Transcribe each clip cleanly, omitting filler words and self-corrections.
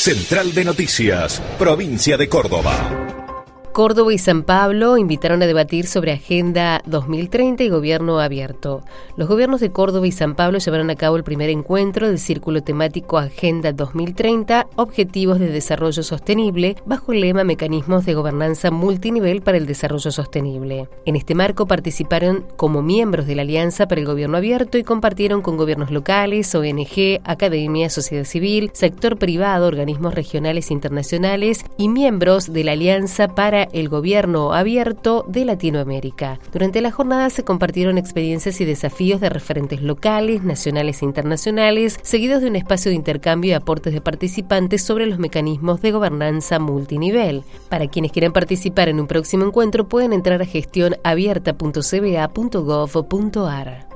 Central de Noticias, Provincia de Córdoba. Córdoba y San Pablo invitaron a debatir sobre Agenda 2030 y Gobierno Abierto. Los gobiernos de Córdoba y San Pablo llevaron a cabo el primer encuentro del Círculo Temático Agenda 2030, Objetivos de Desarrollo Sostenible, bajo el lema Mecanismos de Gobernanza Multinivel para el Desarrollo Sostenible. En este marco participaron como miembros de la Alianza para el Gobierno Abierto y compartieron con gobiernos locales, ONG, academia, sociedad civil, sector privado, organismos regionales e internacionales y miembros de la Alianza para el Gobierno Abierto de Latinoamérica. Durante la jornada se compartieron experiencias y desafíos de referentes locales, nacionales e internacionales, seguidos de un espacio de intercambio y aportes de participantes sobre los mecanismos de gobernanza multinivel. Para quienes quieran participar en un próximo encuentro pueden entrar a gestionabierta.cba.gov.ar.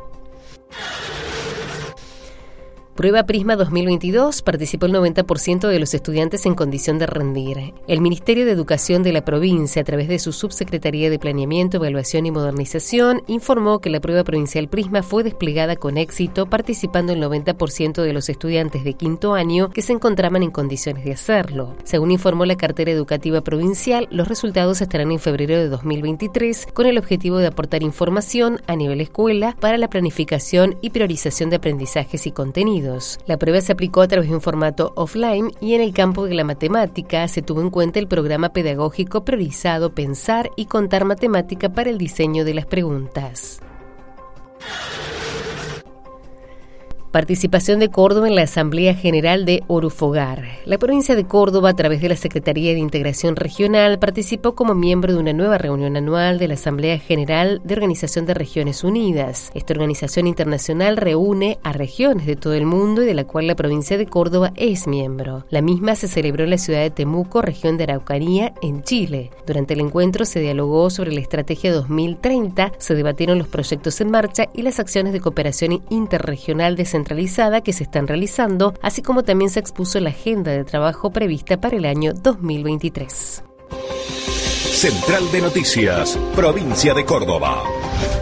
Prueba Prisma 2022 participó el 90% de los estudiantes en condición de rendir. El Ministerio de Educación de la provincia, a través de su Subsecretaría de Planeamiento, Evaluación y Modernización, informó que la prueba provincial Prisma fue desplegada con éxito, participando el 90% de los estudiantes de quinto año que se encontraban en condiciones de hacerlo. Según informó la cartera educativa provincial, los resultados estarán en febrero de 2023 con el objetivo de aportar información a nivel escuela para la planificación y priorización de aprendizajes y contenidos. La prueba se aplicó a través de un formato offline y en el campo de la matemática se tuvo en cuenta el programa pedagógico priorizado Pensar y Contar Matemática para el diseño de las preguntas. Participación de Córdoba en la Asamblea General de Orufogar. La provincia de Córdoba, a través de la Secretaría de Integración Regional, participó como miembro de una nueva reunión anual de la Asamblea General de Organización de Regiones Unidas. Esta organización internacional reúne a regiones de todo el mundo y de la cual la provincia de Córdoba es miembro. La misma se celebró en la ciudad de Temuco, región de Araucanía, en Chile. Durante el encuentro se dialogó sobre la Estrategia 2030, se debatieron los proyectos en marcha y las acciones de cooperación interregional descentralizada que se están realizando, así como también se expuso la agenda de trabajo prevista para el año 2023. Central de Noticias, Provincia de Córdoba.